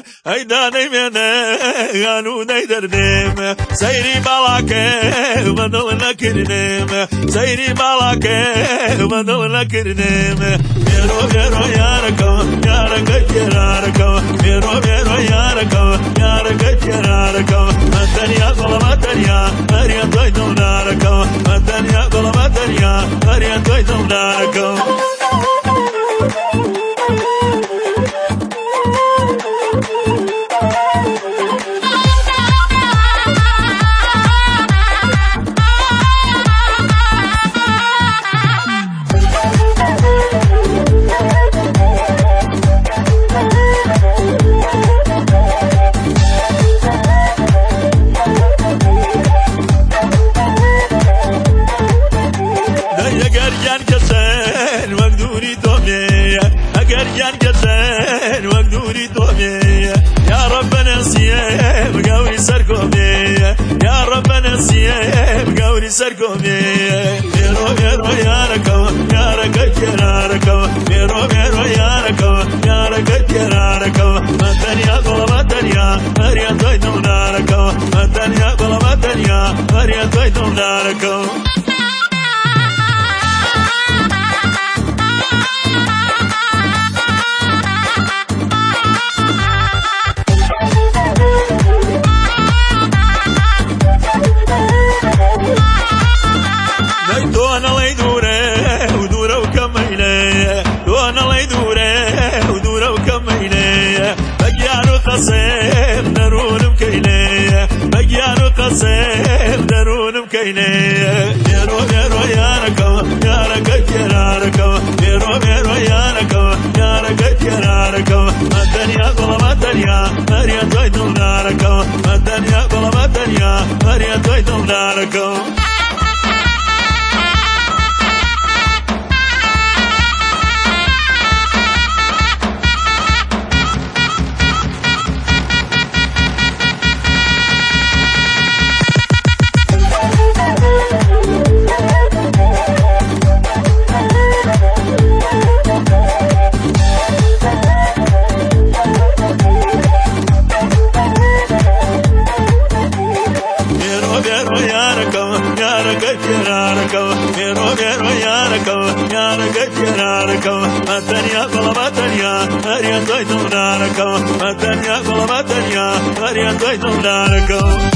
هيداني منه غانوني دردم سيري بالاكي بدلنا كردم سيري بالاكي بدلنا كردم ميرو ميرو ياركو يارك ياركو ميرو ميرو ياركو يارك ياركو مدنيا ظلمتنيا مريم تويتم ناركو مدنيا ظلمتنيا مريم تويتم ناركو يا ربنا سيب قولي سركوبي يا ربنا سيب قولي سركوبي ميرو ميرو يا ركو يا ركك يا ركو ميرو ميرو يا ركو يا ركك يا ركو مدنيا ظلمتنيا مريم تويتم ناركو مدنيا ظلمتنيا مريم تويتم ناركو قصيم درون مكيني بقيانو قصيم درون مكيني ميرو ميرو يا ركو يا ركك يا ركو ميرو ميرو يا ركو يا ركك يا ركو مدنيا ظلمتنيا مريم تويتم ناركو مدنيا ظلمتنيا مريم تويتم ناركو مدنيا ظلمتنيا مريم تويتم ناركو مدنيا ظلمتنيا مريم تويتم ناركو